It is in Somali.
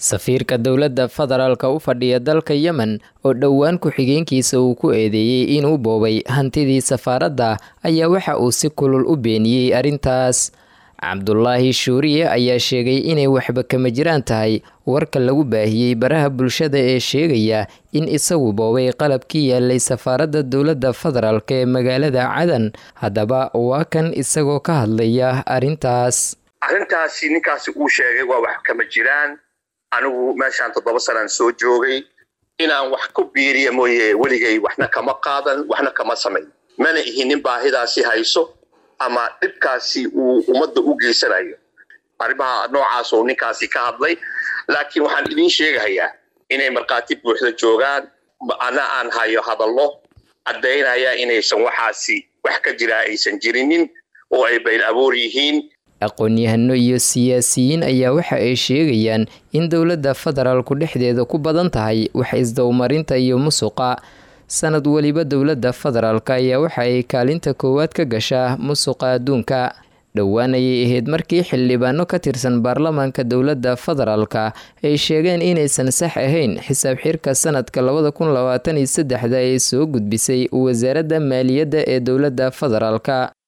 safiirka dowladda federaalka u fadhiya dalka Yemen oo dhowaan ku-xigeenkiisa uu ku eedeeyay inuu boobay hantidii safaaradda ayaa waxa uu si kulul u beeniyay arrintaas. Cabdullaahi Shuuriye ayaa sheegay inay waxba kama jiraan tahay warka lagu baahiyay baraha bulshada ee sheegaya in isagu boobay qalabkii yaalay safaaradda dowladda federaalka ee magaalada Cadan. Haddaba waa kan isagoo ka hadlaya arrintaasi ninkaasi uu sheegay waa wax kama jiraan. anigu meeshaan 7 sano soo joogay inaan wax ku biiriyo mooyee waligay waxna kama qaadan waxna kama sameyn mana ihinin baahidaasi hayso ama dhibkaasi uu ummadda u geysanayo arrimaha noocaas oo ninkaasi ka hadlay. laakiin waxaan idin sheegayaa inay marqaati buuxda joogaan ana aan hayo hadallo cadeynaya inaysan waxaasi wax ka jira aysan jirinin oo ay bayl abuur yihiin. aqoon-yahano iyo siyaasiyiin ayaa waxa ay sheegayaan in dowladda federaalku dhexdeeda ku badan tahay wax isdowmarinta iyo musuqa. sanad waliba dowladda federaalka ayaa waxa ay kaalinta koowaad ka gashaa musuqa adduunka. dhowaan ayay ahayd markii xildhibaano ka tirsan baarlamaanka dowladda federaalka ay sheegeen inaysan sax ahayn xisaab xirka sanadka 2023 ee soo gudbisay wasaaradda maaliyadda ee dowladda federaalka.